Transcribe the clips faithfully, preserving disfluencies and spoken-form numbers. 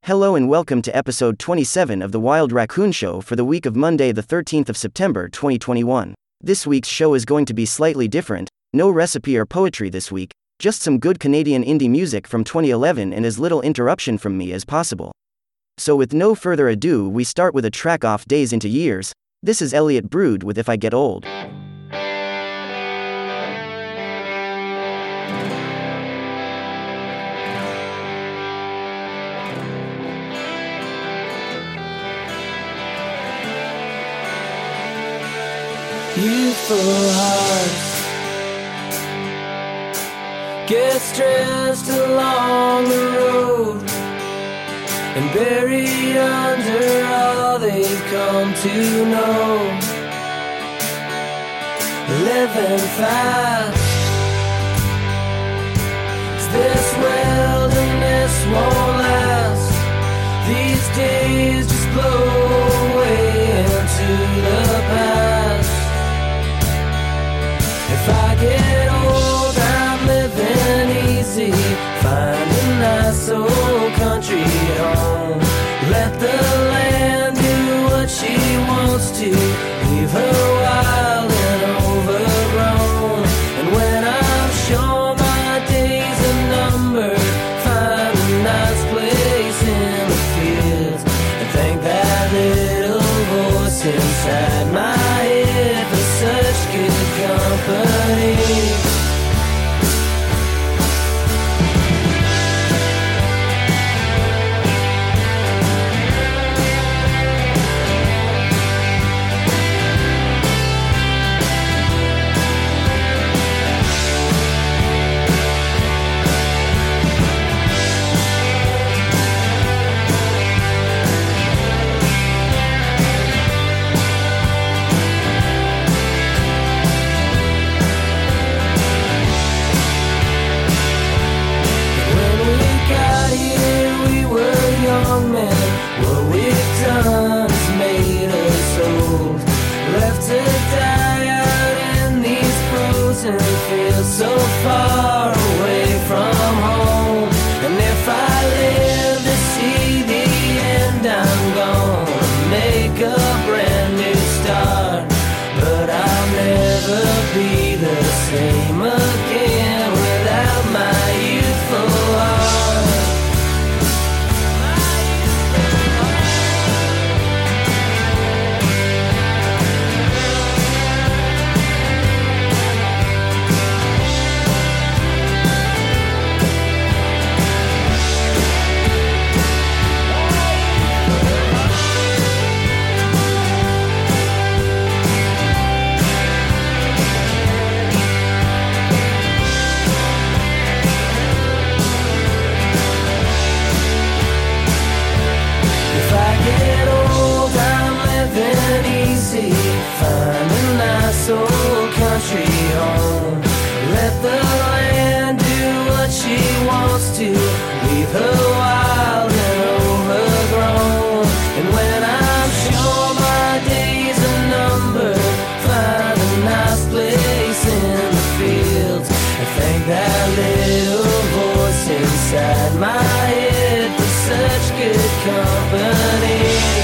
Hello and welcome to episode twenty-seven of the Wild Raccoon Show for the week of Monday the thirteenth of September twenty twenty-one. This week's show is going to be slightly different, no recipe or poetry this week, just some good Canadian indie music from twenty eleven and as little interruption from me as possible. So with no further ado, we start with a track off Days into Years. This is Elliot Brood with If I Get Old. Youthful hearts get stressed along the road and buried under all they've come to know. Living fast, 'cause this wilderness won't last. These days just blow away into the past. If I get old, I'm living easy, find a nice old country home. Let the land do what she wants to, leave her wild and overgrown. And when I'm sure my days are numbered, find a nice place in the fields and thank that little voice inside my head for such good company. So far away from home, and if I live to see the end, I'm gonna make a brand new start. But I'll never be the same again without my youthful heart. Find a nice old country home. Let the land do what she wants to, leave her wild and overgrown. And when I'm sure my days are numbered, find a nice place in the fields and thank that little voice inside my head for such good company.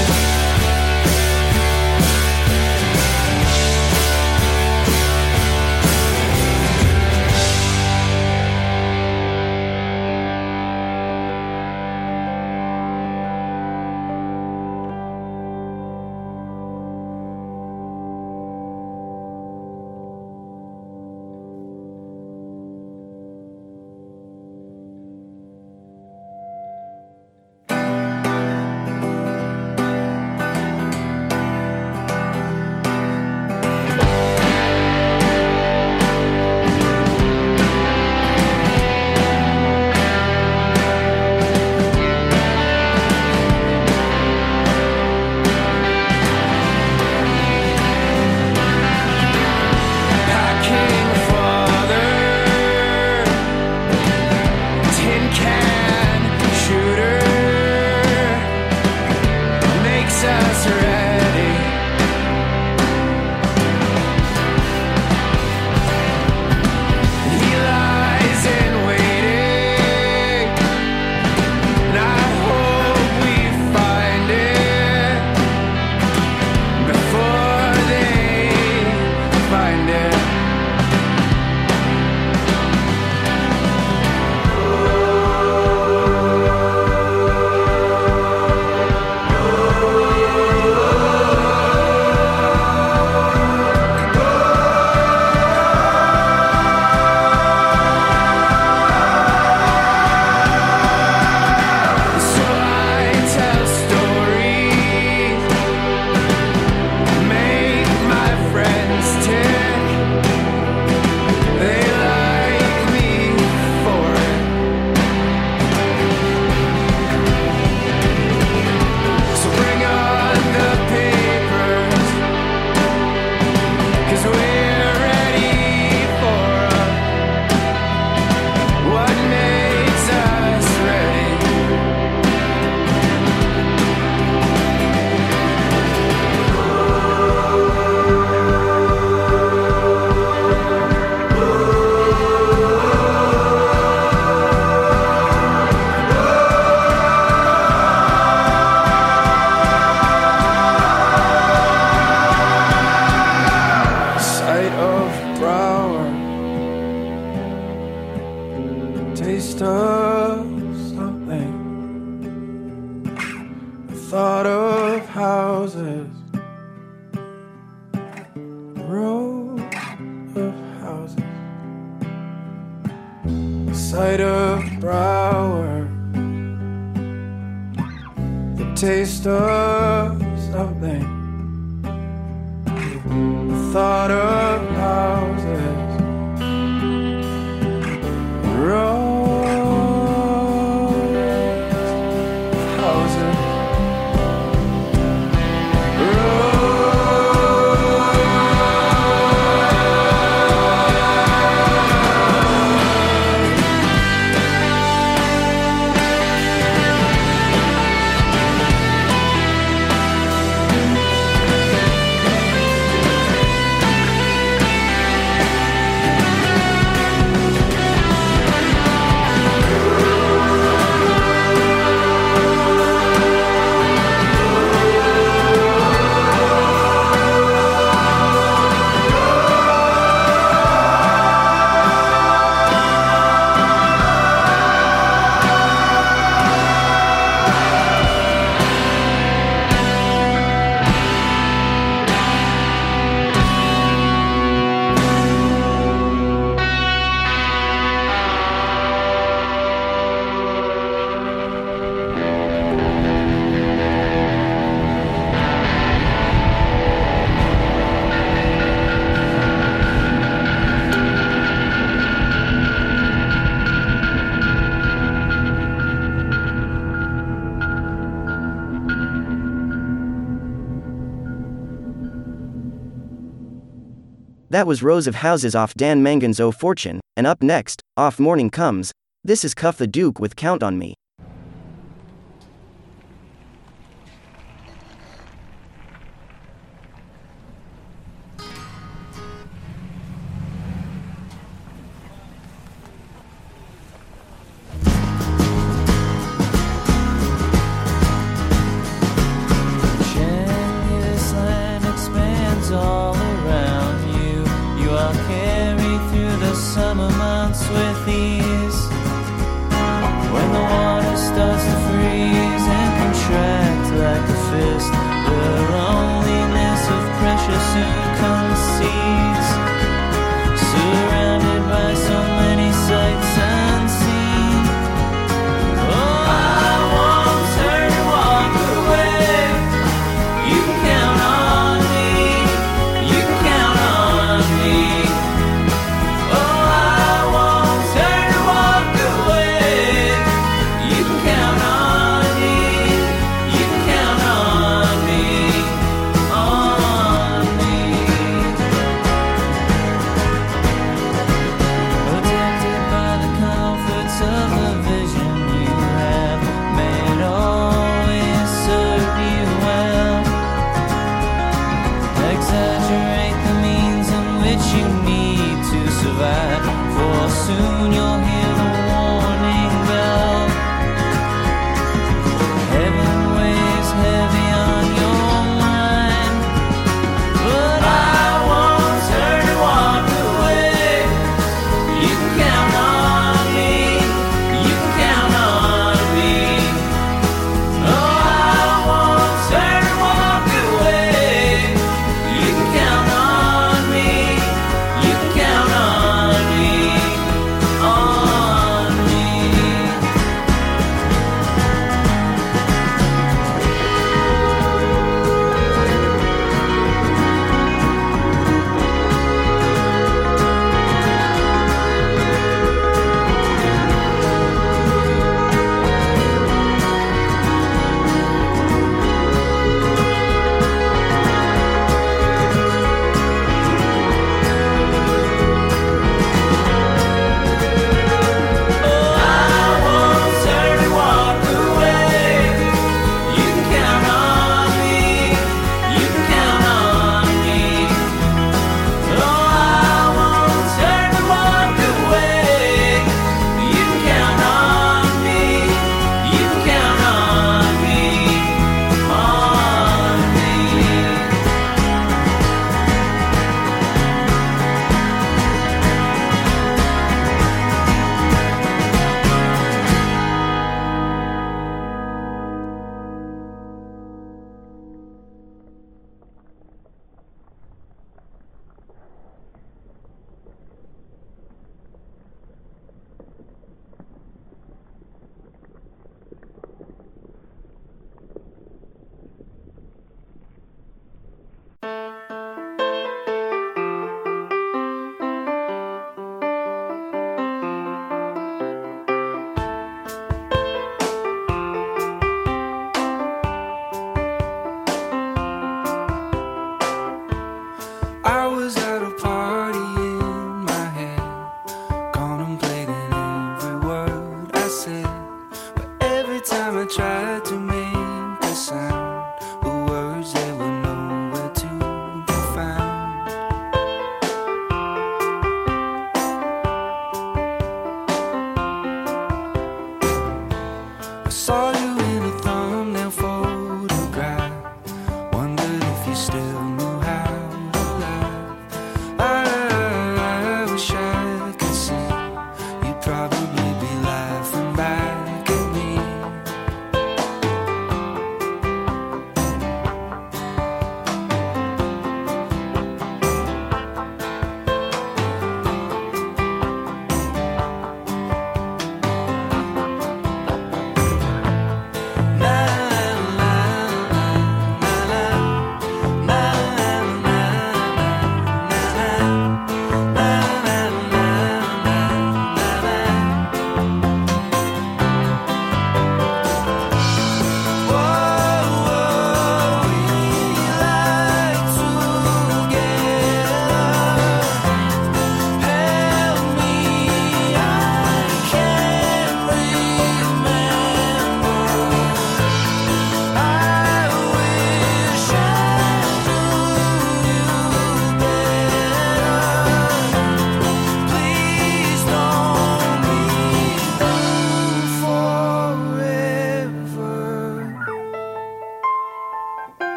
thought of houses, rows of houses, the sight of Broward, the taste of something, the thought of houses, rows of houses. That was Rows of Houses off Dan Mangan's Oh Fortune, and up next, off Morning Comes, this is Cuff the Duke with Count on Me. This land expands all around you. You are carried through the summer months with ease. When the water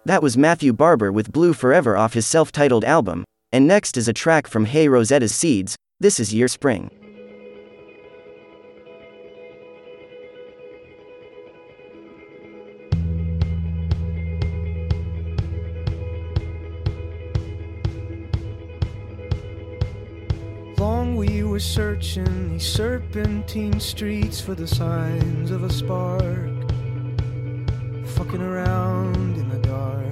That was Matthew Barber with Blue Forever off his self-titled album, and next is a track from Hey Rosetta's Seeds. This is Year Spring. Long we were searching these serpentine streets for the signs of a spark, fucking around in the dark.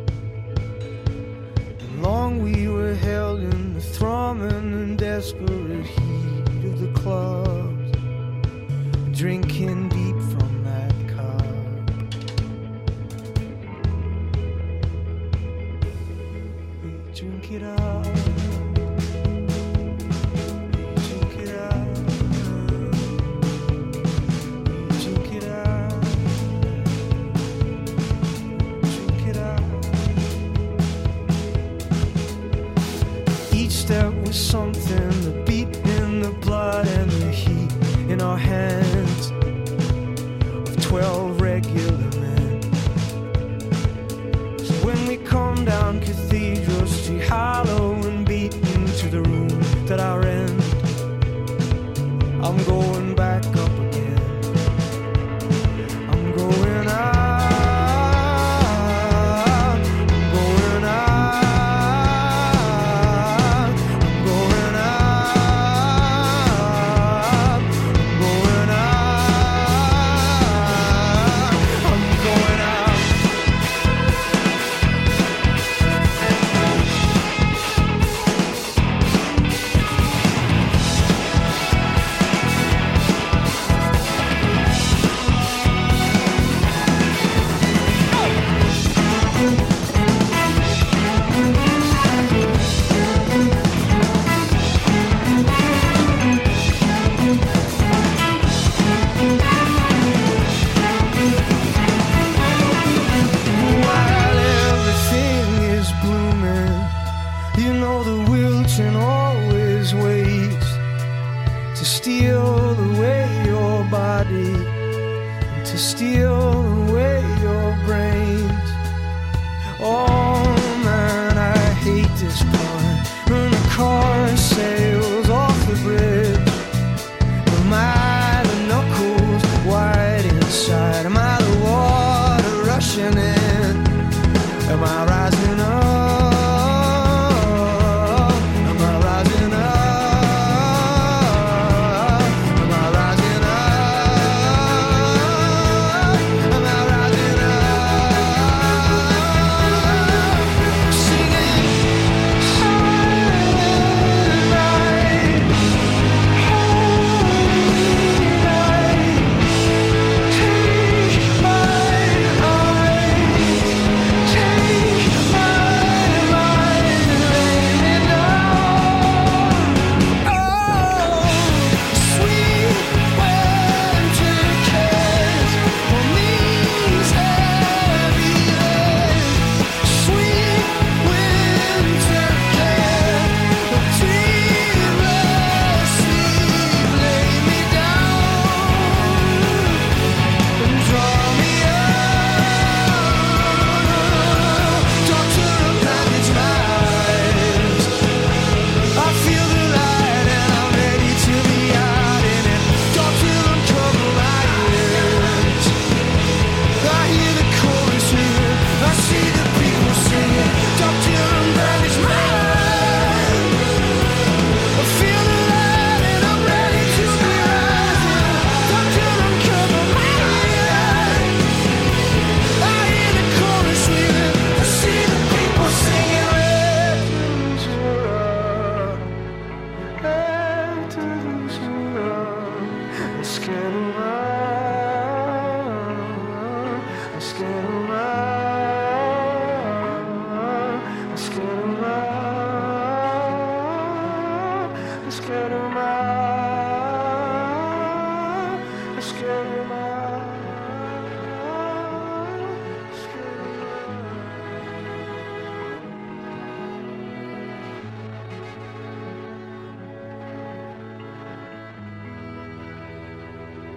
And long we were held in the throbbing and desperate heat of the clubs, drinking deep from that cup. We drink it up. That was something, the beat in the blood and the heat in our hands of twelve regular men. So when we come down Cathedral Street, hollow and beat into the room that I rent, I'm going back up again. I'm going out.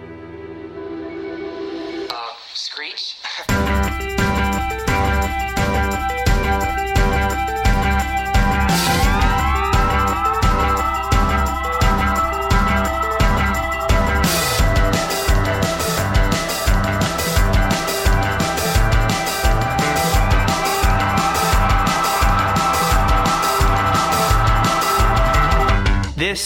Screech.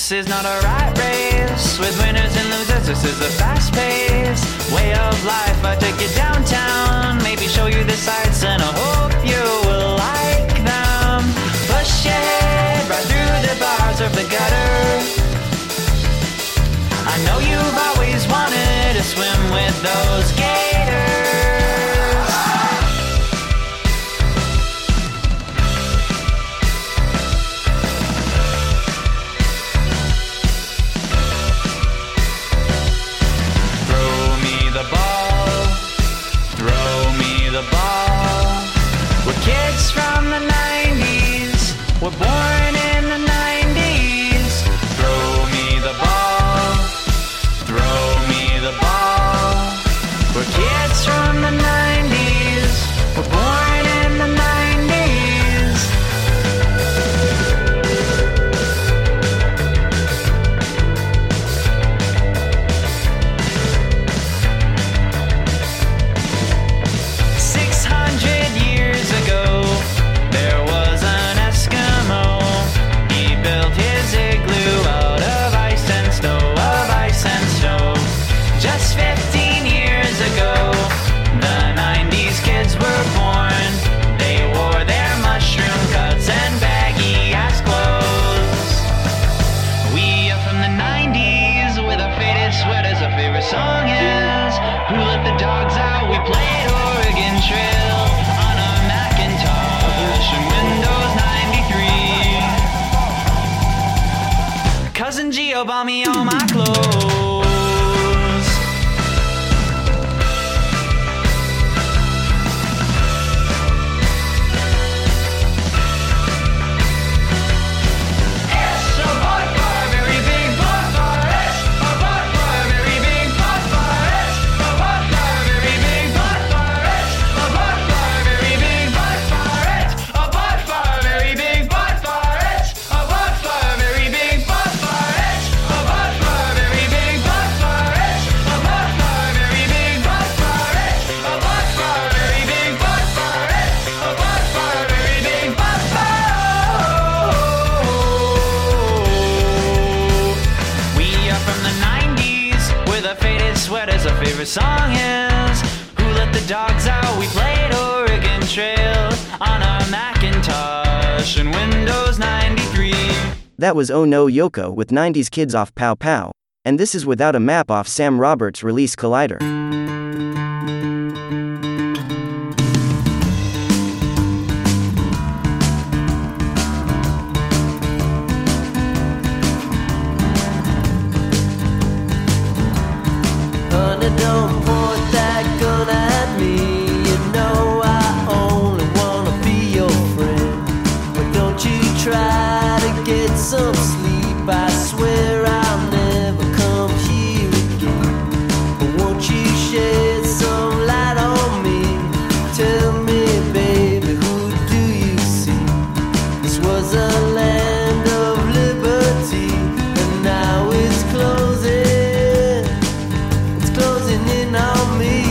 This is not a rat race with winners and losers. This is a fast-paced way of life. I take you downtown, maybe show you the sights, and I hope you will like them. Push it right through the bars of the gutter. I know you've always wanted to swim with those gators. We're kids from the nineties, we're born in the nineties. Throw me the ball, throw me the ball. We're kids from the nineties, we're born in the nineties. Six hundred years ago, there was an Eskimo. He built his igloo out of ice and snow, of ice and snow. Just fifteen years ago, the nineties kids were born. They wore their mushroom cuts and baggy ass clothes. We are from the nineties with our faded sweaters. Our favorite song is Who Let the Dogs Out? We played Oregon Trail on our Macintosh and Windows ninety-three. Cousin Gio bought me all my clothes. It's a bonfire, very big bonfire. It's a bonfire, very big bonfire. It's a bonfire, very big bonfire. It's a bonfire, very big bonfire. It's a bonfire, very big bonfire. It's a bonfire, very big bonfire. It's a bonfire, very big bonfire. It's a bonfire, very big bonfire. It's a bonfire, very big bonfire. It's a bonfire, very big bonfire. We are from the nineties with our faded sweaters. Our favorite song is Who Let the Dogs Out? We played Oregon Trail on our Macintosh and Windows ninety-three. That was Oh No Yoko with nineties Kids off Pow Pow, and this is Without a Map off Sam Roberts' release Collider. Honey, don't point that gun at me. You know I only wanna be your friend. But don't you try to get some sleep. I swear I'll never come here again. But won't you shed some light on me? Tell me, baby, who do you see? This was a land of liberty, and now it's closing. It's closing in on me.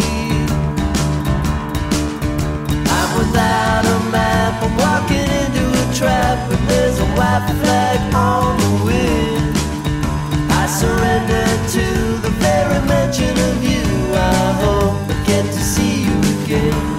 I'm without a map. I'm walking into a trap, and there's a white flag on the wind. I surrender to the very mention of you. I hope I get to see you again.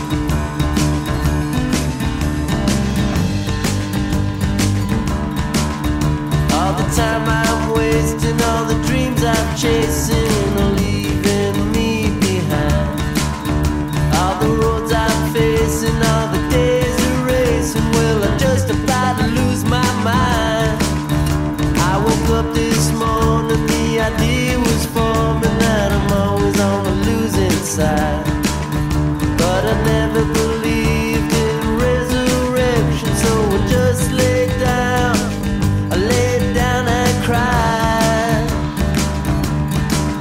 All the time I'm wasting, all the dreams I'm chasing are leaving me behind. All the roads I'm facing, all the days are racing. Well, I'm just about to lose my mind. I woke up this morning, the idea was forming that I'm always on the losing side. But I never believed in resurrection, so I just laid down. I laid down and cried.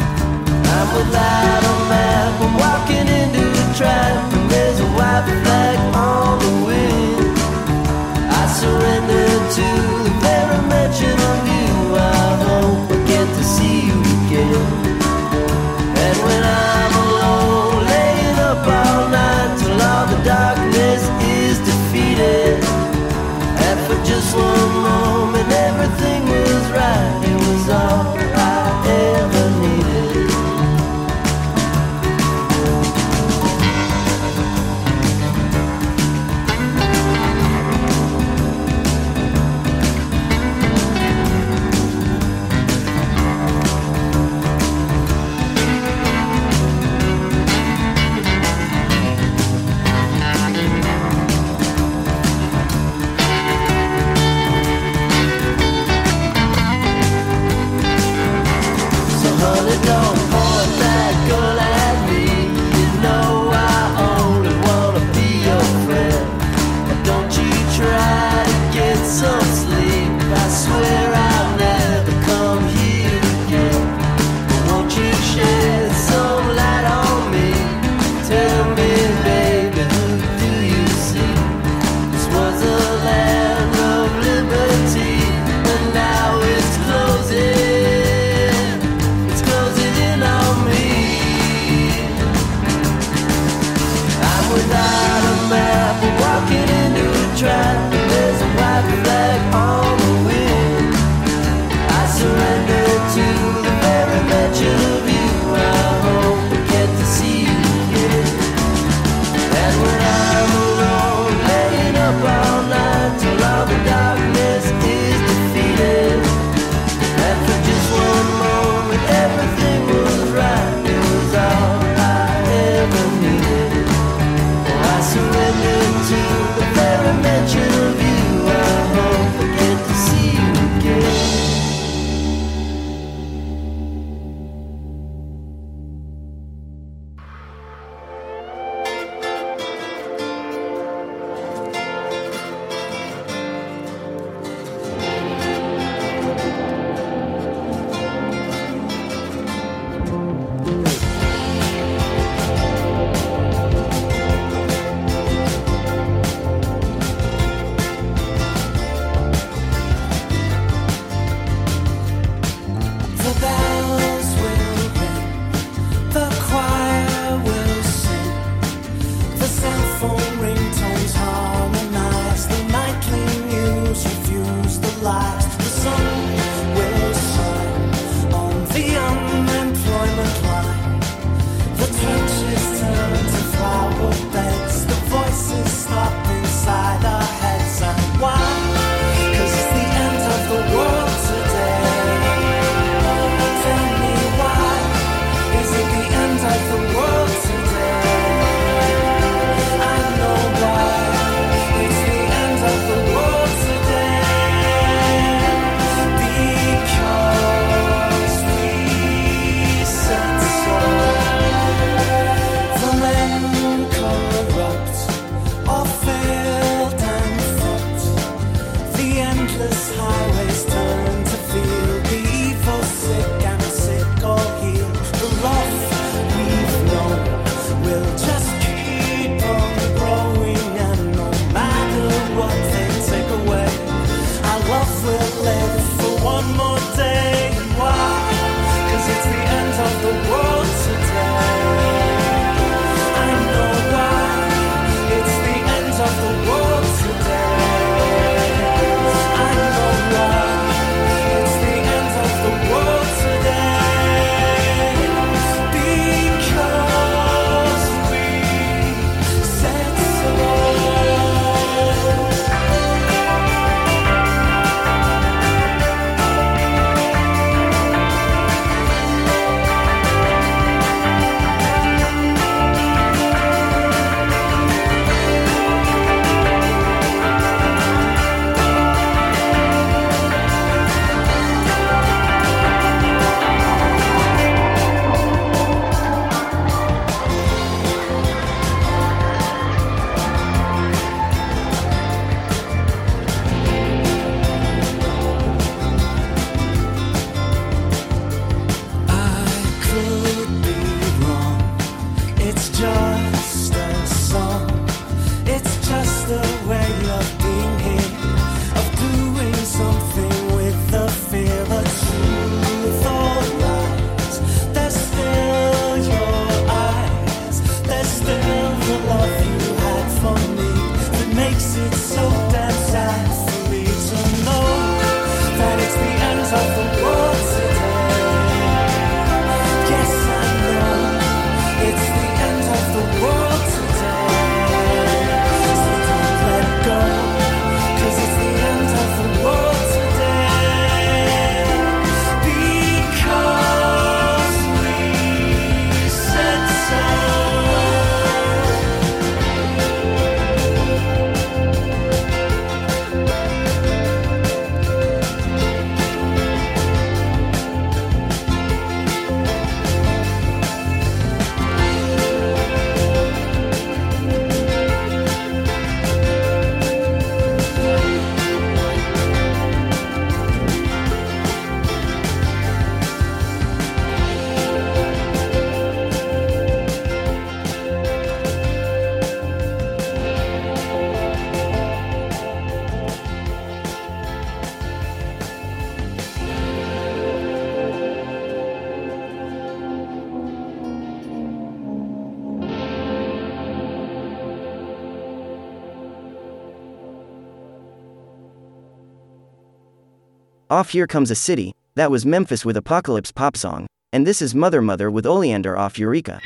Off Here Comes a City, that was Memphis with Apocalypse Pop Song, and this is Mother Mother with Oleander off Eureka.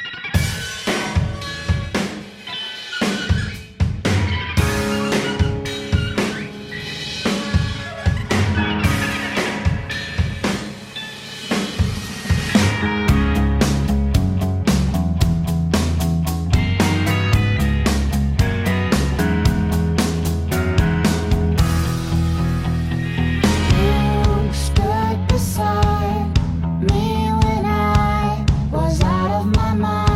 Stood beside me when I was out of my mind.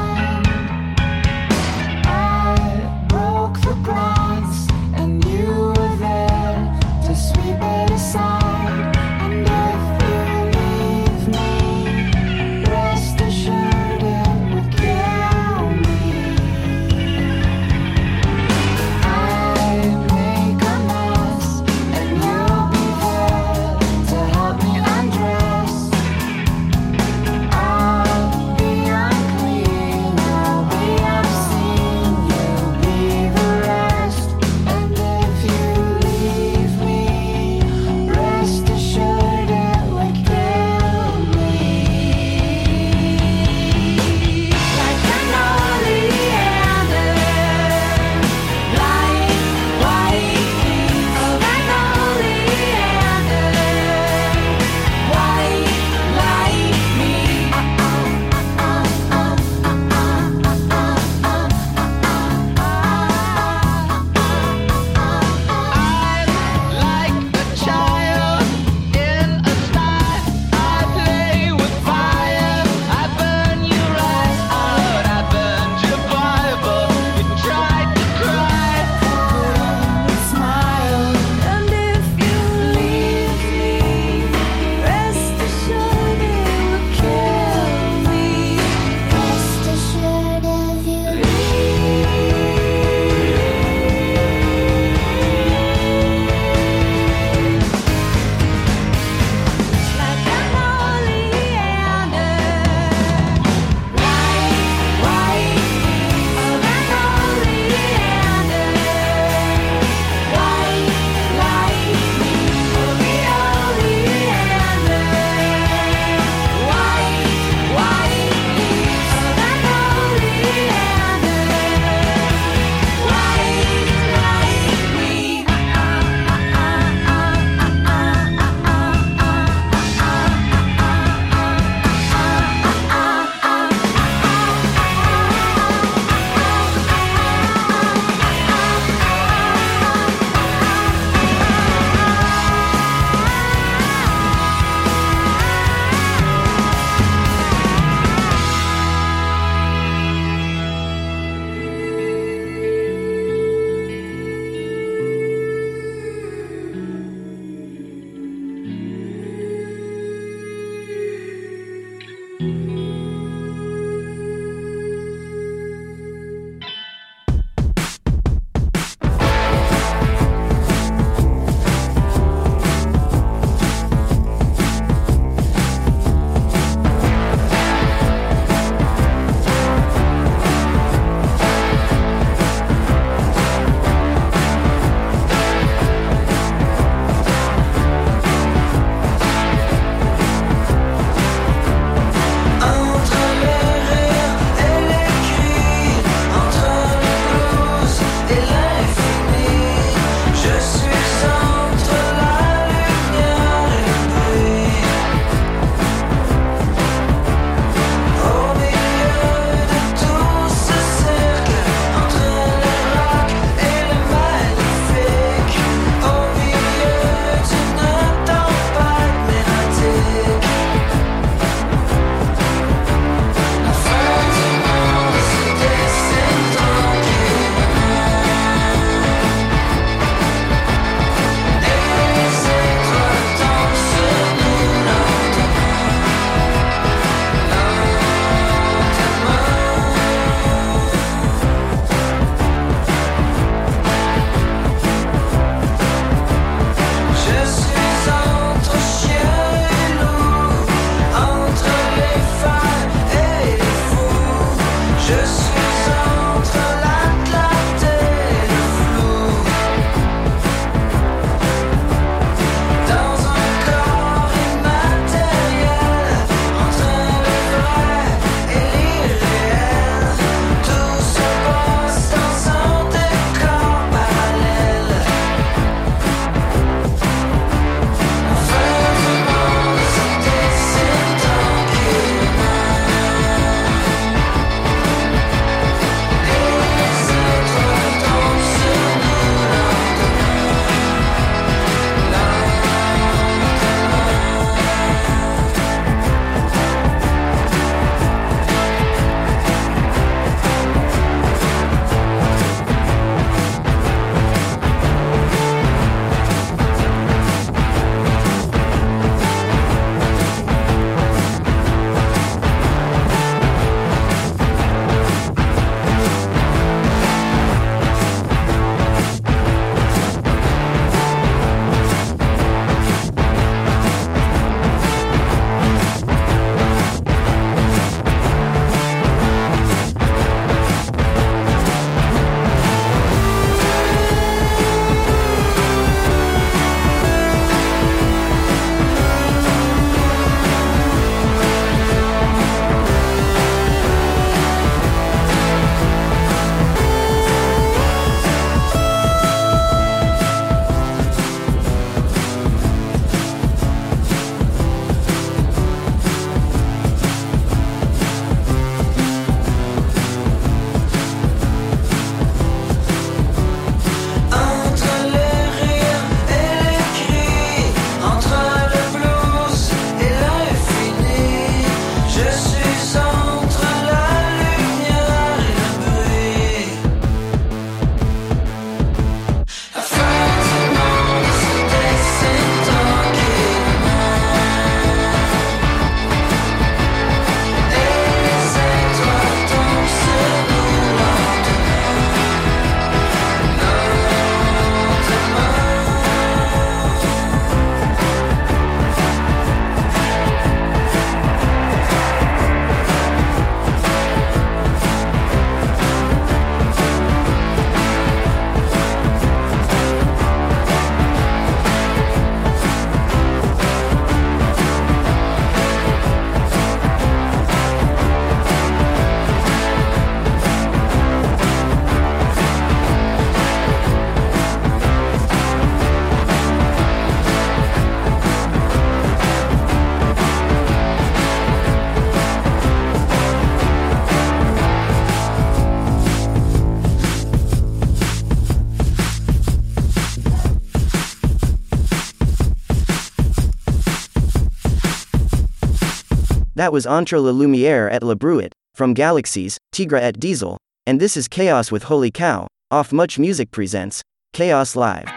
That was Entre la Lumière et la Bruit, from Galaxies, Tigre et Diesel, and this is Chaos with Holy Cow, off Much Music presents Chaos Live.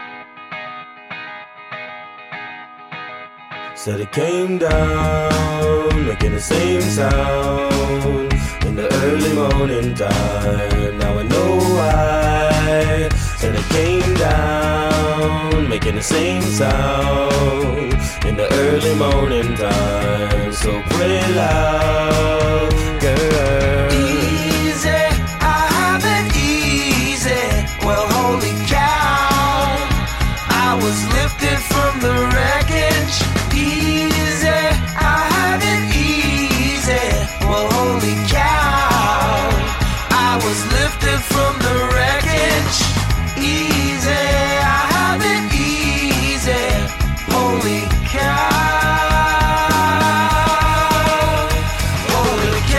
Said it came down, making the same sound in the early morning time. Now I know why. Said it came down, making the same sound in the early morning time. So pray loud, girl. Easy, I have it easy. Well, holy cow, I was lifted from the wreckage. Easy, I have it easy. Well, holy cow, I was lifted from the wreckage. Easy, I have it easy. Holy cow, holy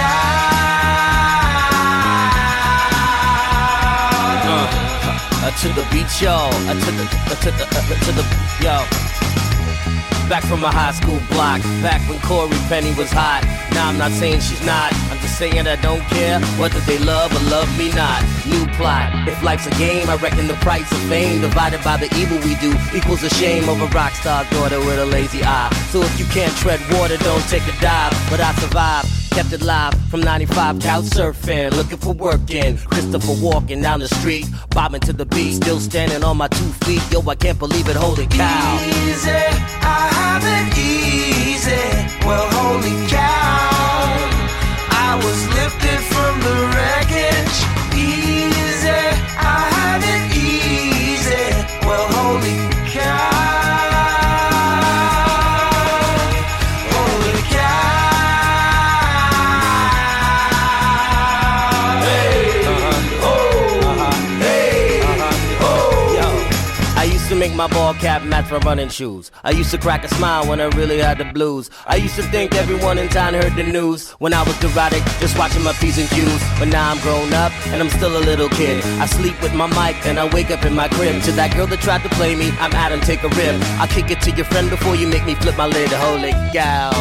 cow. Uh, to the beach, yo. Uh, to the, uh, to the, uh, to the, yo. Back from my high school block, back when Corey Penny was hot. Now I'm not saying she's not, I'm just saying I don't care whether they love or love me not. New plot, if life's a game, I reckon the price of fame divided by the evil we do equals a shame of a rock star daughter with a lazy eye. So if you can't tread water, don't take a dive. But I survived, kept it live from ninety-five, couch surfing, looking for work in. Christopher walking down the street, bobbing to the beat, still standing on my two feet. Yo, I can't believe it, holy cow. Easy, I have it easy. Well, holy cow, I was lifted from the wreckage. Easy, I have it easy. Well, holy cow, holy cow. Hey, uh-huh. Oh, uh-huh. Hey, uh-huh. Oh. Yo, I used to make my ball cap match my running shoes. I used to crack a smile when I really had the blues. I used to think everyone in town heard the news when I was neurotic, just watching my P's and Q's. But now I'm grown up and I'm still a little kid. I sleep with my mic and I wake up in my crib. To that girl that tried to play me, I'm Adam, take a rib. I'll kick it to your friend before you make me flip my lid. Holy cow.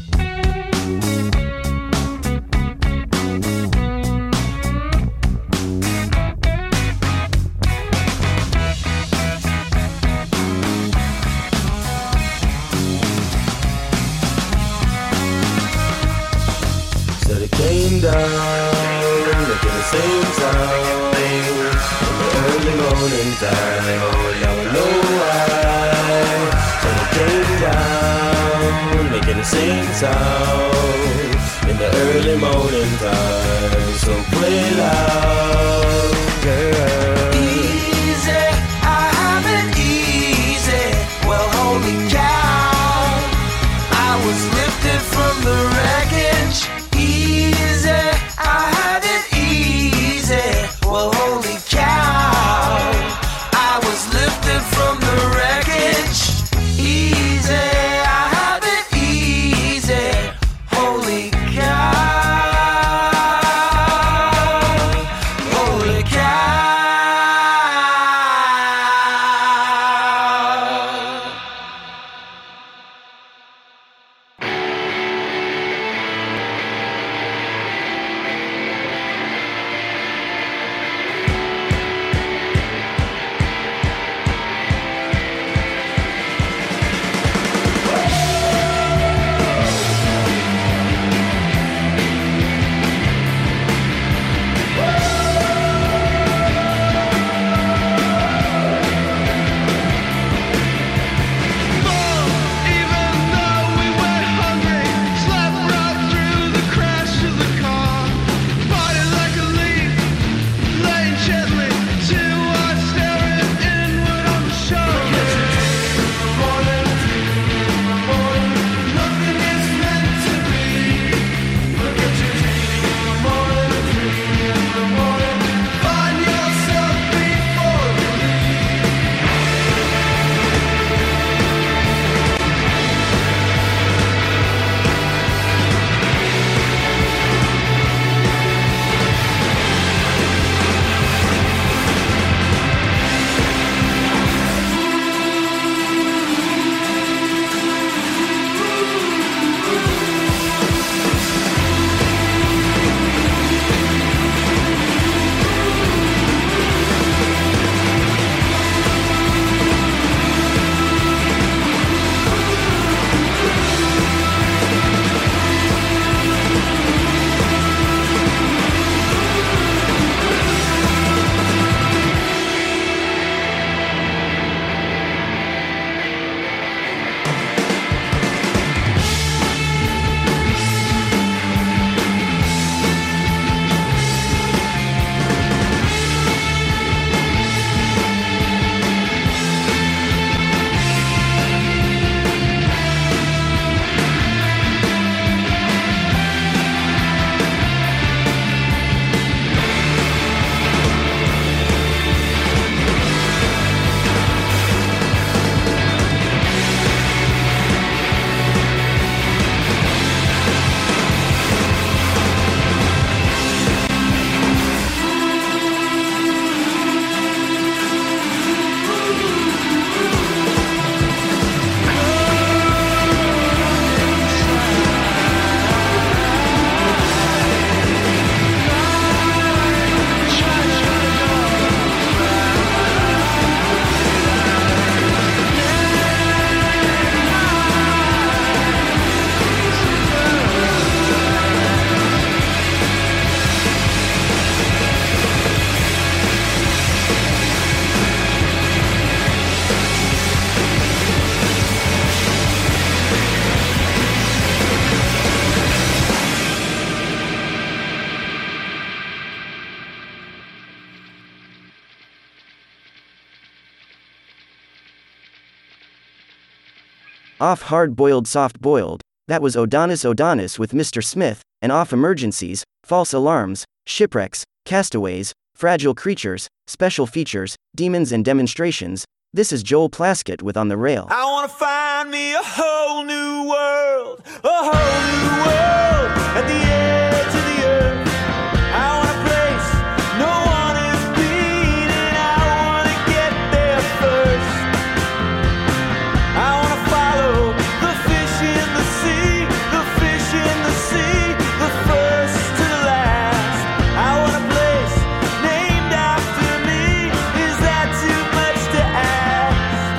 Came down, making the same sound in the early morning time. Now I know why. When it came down, making the same sound in the early morning time. So play loud, girl. Easy, I have it easy. Well, holy cow, I was lifted from the wreckage. Easy, I had it easy. Well, holy cow, I was lifted from the wreckage. Easy, I have it easy. Holy cow, Off Hard Boiled Soft Boiled, that was Odonis Odonis with Mister Smith, and off Emergencies, False Alarms, Shipwrecks, Castaways, Fragile Creatures, Special Features, Demons and Demonstrations, this is Joel Plaskett with On the Rail. I wanna find me a whole new world, a whole new world at the edge of the earth. I want a place no one has been, and I wanna get there first. I wanna follow the fish in the sea, the fish in the sea, the first to the last. I want a place named after me, is that too much to ask?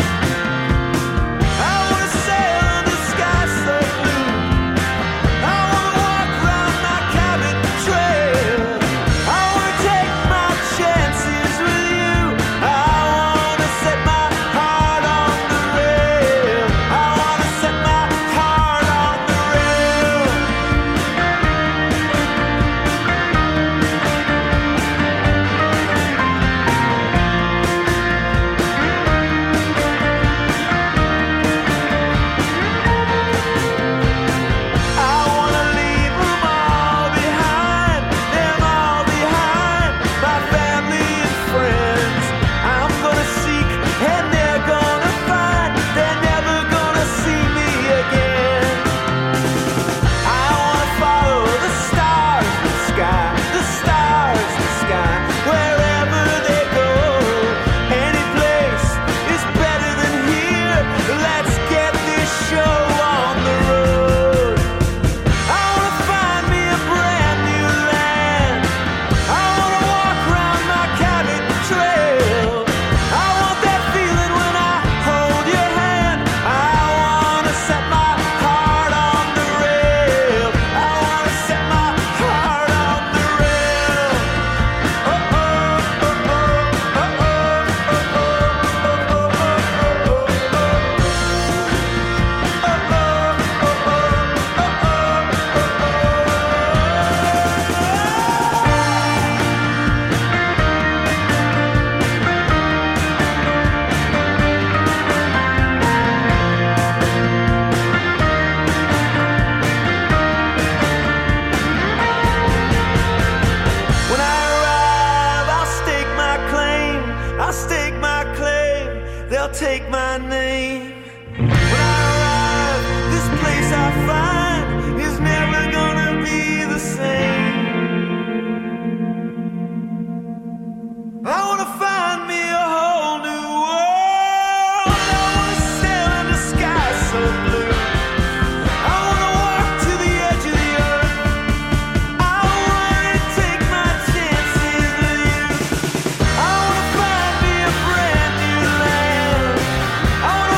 I wanna sail under skies so blue, I wanna walk round my cabin trail, I wanna take my chances with you, I wanna set my heart on the rail, I wanna set my heart on the rail. I wanna leave them all behind, them all behind, my family and friends. I'm gonna seek and they're gonna find, they're never gonna see me again. I wanna follow the stars in the sky, the stars in the sky, wherever they go. Any place is better than here, let's get this show on the road. I wanna find me a brand new land, I wanna walk round my cabin trail, I want that feeling when I hold your hand, I wanna set my heart on the rail, I wanna set my heart on the rail. Oh oh, oh oh, oh oh, oh oh, oh oh, oh When I arrive, I'll stake my claim, I'll stake my claim, they'll take my name. When I arrive, this place I find is never gonna be the same. I wanna find me a whole new world, I wanna sail under skies so blue, I wanna walk to the edge of the earth, I wanna take my chances with you, I wanna find me a brand new land, I wanna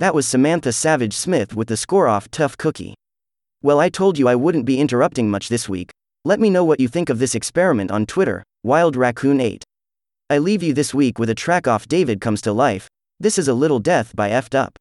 That was Samantha Savage Smith with the score off Tough Cookie. Well, I told you I wouldn't be interrupting much this week. Let me know what you think of this experiment on Twitter, Wild Raccoon eight. I leave you this week with a track off David Comes to Life. This is A Little Death by Effed Up.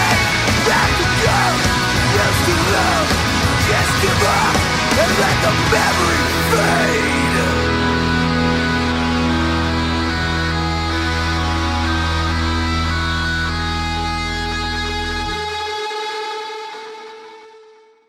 Just give up and let the